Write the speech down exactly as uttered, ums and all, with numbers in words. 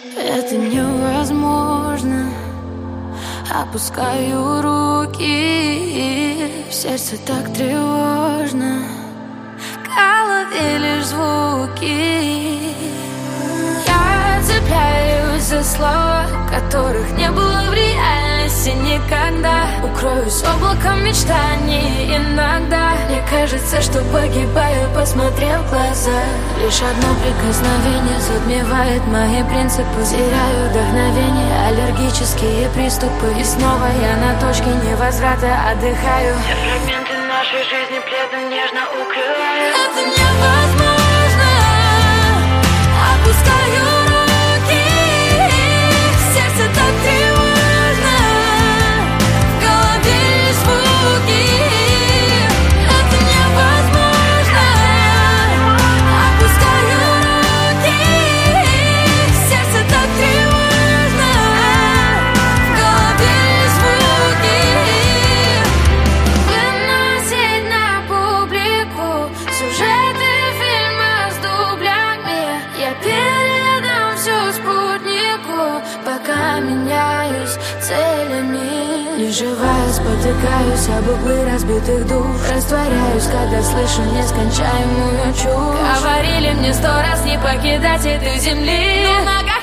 Это невозможно. Опускаю руки, в сердце так тревожно, в голове лишь звуки. Я цепляюсь за слова, которых не было в реальности никогда. Укроюсь облаком мечтаний иногда. Мне кажется, что погибаю, посмотрев в глаза. Лишь одно прикосновение затмевает мои принципы. Теряю вдохновение, аллергические приступы. И снова я на точке невозврата отдыхаю. Все фрагменты нашей жизни пледом нежно укрываю. Это невозможно. Опускаю руки, сердце так тревожно, в голове лишь звуки. Это невозможно. Опускаю руки, сердце так тревожно, в голове лишь звуки. Выносить на публику сюжеты фильма с дублями. Я передам все спутнику, пока меняюсь целями. Не живая, спотыкаюсь об углы разбитых душ. Растворяюсь, когда слышу нескончаемую чушь. Говорили мне сто раз не покидать этой земли, но нога